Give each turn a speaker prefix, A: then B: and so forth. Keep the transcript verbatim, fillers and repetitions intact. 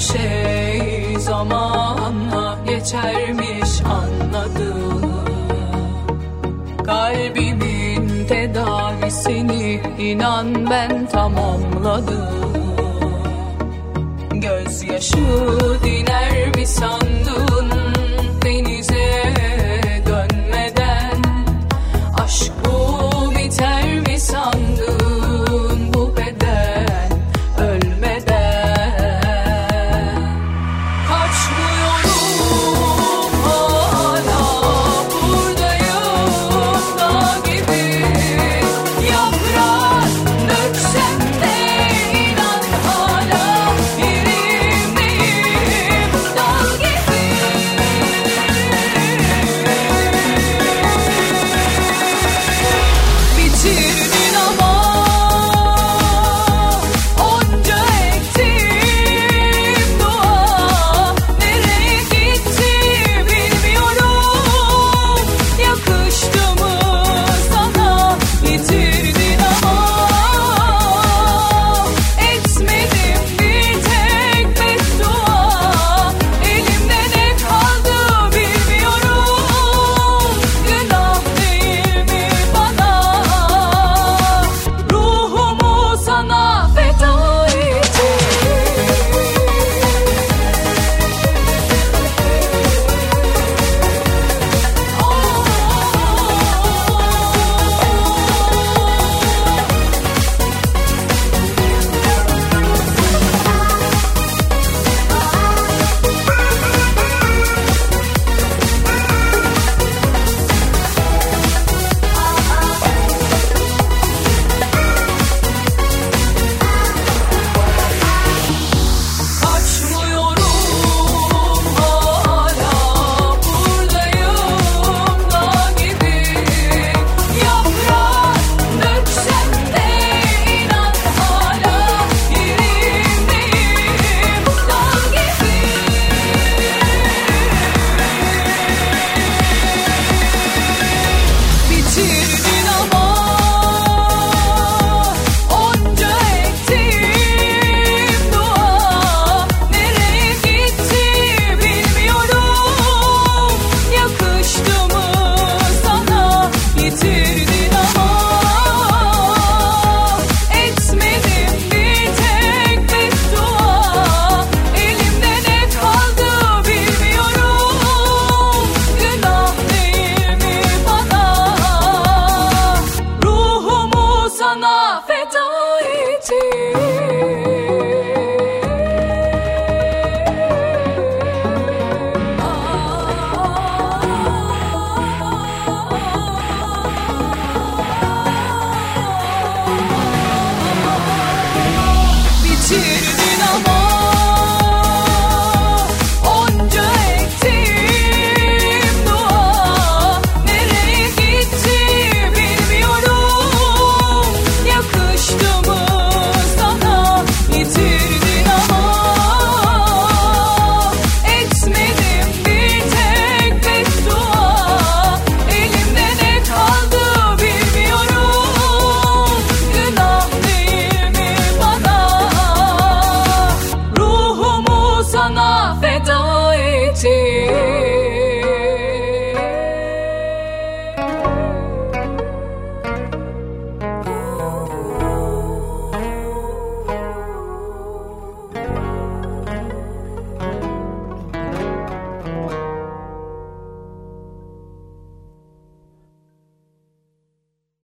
A: şey zamanla geçermiş anladım. Kalbimin tedavisini inan ben tamamladım. Gözyaşı diner mi sandın denize dönmeden? Aşk bu biter mi sandın bu beden ölmeden? Kaçmıyorum hala buradayım dağ gibi. Yaprak döksem de inan hala yerimdeyim dağ gibi. Bitirdin ama onca ektiğim dua nereye gitti bilmiyorum. Yakıştı mı sana? Bitirdin ama etmedim bir tek beddua. Elimde ne kaldı bilmiyorum. Günah değil mi bana? Ruhumu sana feda Kaçmıyorum hala buradayım dağ gibi. Yaprak döksem de inan hala yerimdeyim dağ gibi. Bitirdin ama onca ektiğim dua nereye gitti bilmiyorum. Yakıştı mı sana? Bitirdin ama etmedim bir tek beddua. Elimde ne kaldı bilmiyorum. Günah değil mi bana? Ruhumu sana feda ettim.